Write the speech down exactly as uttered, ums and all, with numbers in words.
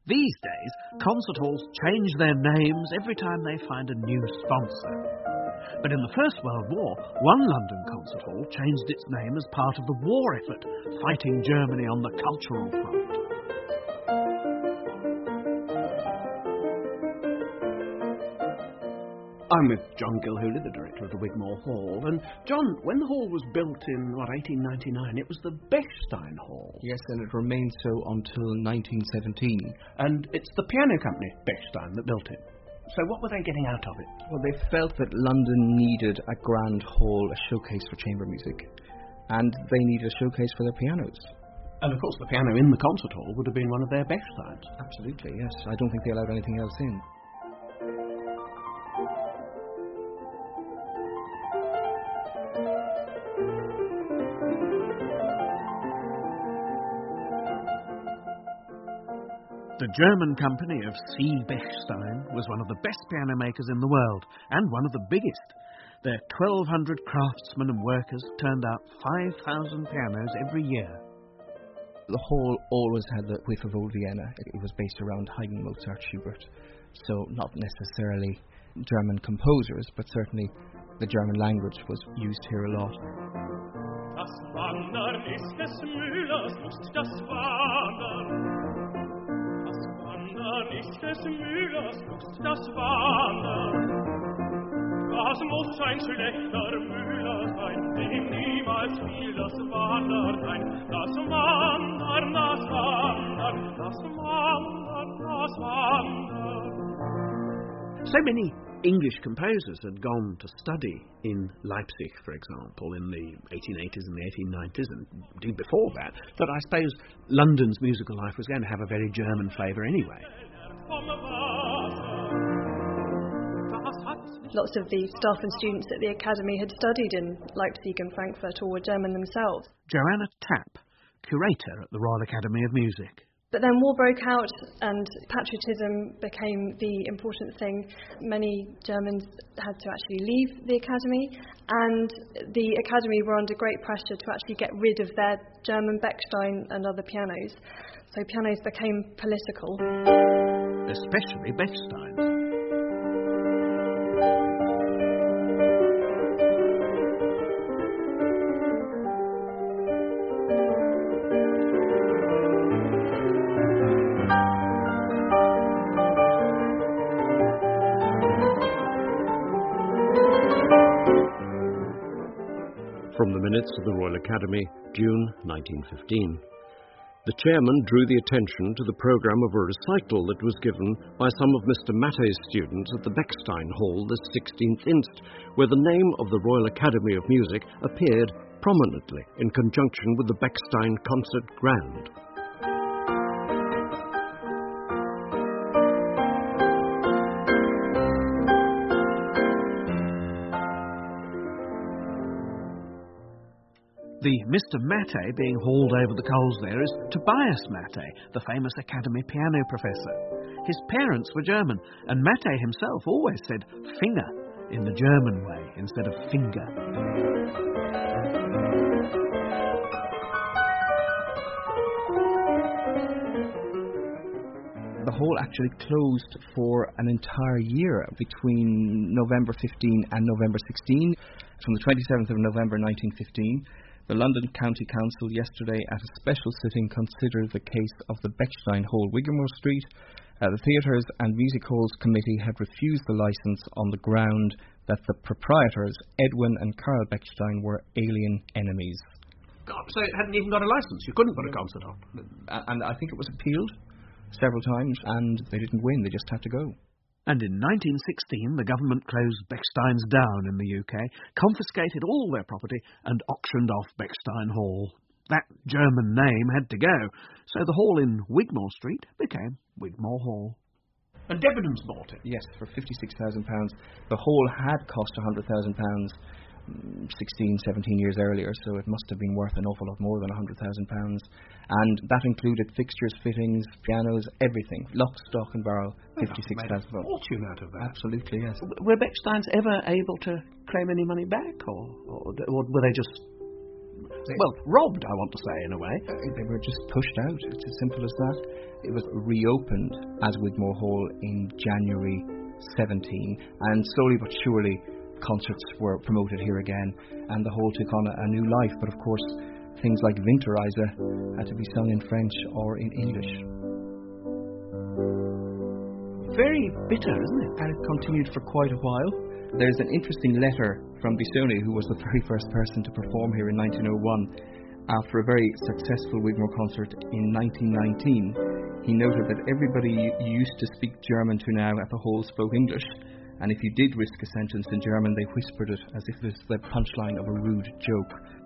These days, concert halls change their names every time they find a new sponsor. But in the First World War, one London concert hall changed its name as part of the war effort, fighting Germany on the cultural front. I'm with John Gilhooly, the director of the Wigmore Hall. And, John, when the hall was built in, what, eighteen ninety-nine, it was the Bechstein Hall. Yes, and it remained so until nineteen seventeen. And it's the piano company, Bechstein, that built it. So what were they getting out of it? Well, they felt that London needed a grand hall, a showcase for chamber music. And they needed a showcase for their pianos. And, of course, the piano in the concert hall would have been one of their Bechsteins. Absolutely, yes. I don't think they allowed anything else in. The German company of C. Bechstein was one of the best piano makers in the world, and one of the biggest. Their twelve hundred craftsmen and workers turned out five thousand pianos every year. The hall always had the whiff of old Vienna. It was based around Haydn, Mozart, Schubert. So not necessarily German composers, but certainly the German language was used here a lot. Das Wandern ist des Müllers Lust, das Wandern. Ist des Müllers Lust, das Wandern. Das muss ein schlechter Müller sein, dem niemals fiel das Wandern ein. Das Wandern, das Wandern, das Wandern, das Wandern. So many English composers had gone to study in Leipzig, for example, in the eighteen eighties and the eighteen nineties, and indeed before that, that I suppose London's musical life was going to have a very German flavour anyway. Lots of the staff and students at the Academy had studied in Leipzig and Frankfurt or were German themselves. Joanna Tapp, curator at the Royal Academy of Music. But then war broke out and patriotism became the important thing. Many Germans had to actually leave the Academy, and the Academy were under great pressure to actually get rid of their German Bechstein and other pianos. So pianos became political. Especially Bechstein's. From the minutes of the Royal Academy, June nineteen fifteen. The chairman drew the attention to the programme of a recital that was given by some of Mister Mattei's students at the Bechstein Hall the sixteenth inst, where the name of the Royal Academy of Music appeared prominently in conjunction with the Bechstein Concert Grand. The Mister Mattei being hauled over the coals there is Tobias Mattei, the famous Academy piano professor. His parents were German, and Mattei himself always said finger in the German way instead of finger. The hall actually closed for an entire year between November fifteenth and November sixteenth. From the twenty-seventh of November nineteen fifteen, the London County Council yesterday at a special sitting considered the case of the Bechstein Hall, Wigmore Street. Uh, the Theatres and Music Halls Committee had refused the licence on the ground that the proprietors, Edwin and Karl Bechstein, were alien enemies. God, so it hadn't even got a licence. You couldn't put a concert on. And I think it was appealed several times, and they didn't win. They just had to go. And in nineteen sixteen, the government closed Bechstein's down in the U K, confiscated all their property, and auctioned off Bechstein Hall. That German name had to go, so the hall in Wigmore Street became Wigmore Hall. And Debenhams bought it? Yes, for fifty-six thousand pounds. The hall had cost one hundred thousand pounds sixteen, seventeen years earlier, so it must have been worth an awful lot more than one hundred thousand pounds. And that included fixtures, fittings, pianos, everything. Lock, stock and barrel, fifty-six thousand pounds. Fortune out of that. Absolutely, yes. Were Bechsteins ever able to claim any money back, or, or, or were they just well, robbed, I want to say, in a way. They were just pushed out. It's as simple as that. It was reopened as Wigmore Hall in January seventeen, and slowly but surely concerts were promoted here again, and the hall took on a, a new life. But of course, things like Winterreise had to be sung in French or in English. Very bitter, isn't it? And it continued for quite a while. There's an interesting letter from Bisoni, who was the very first person to perform here in nineteen oh one. After a very successful Wigmore concert in nineteen nineteen, he noted that everybody you used to speak German to now at the hall spoke English, and if you did risk a sentence in German, they whispered it as if it was the punchline of a rude joke.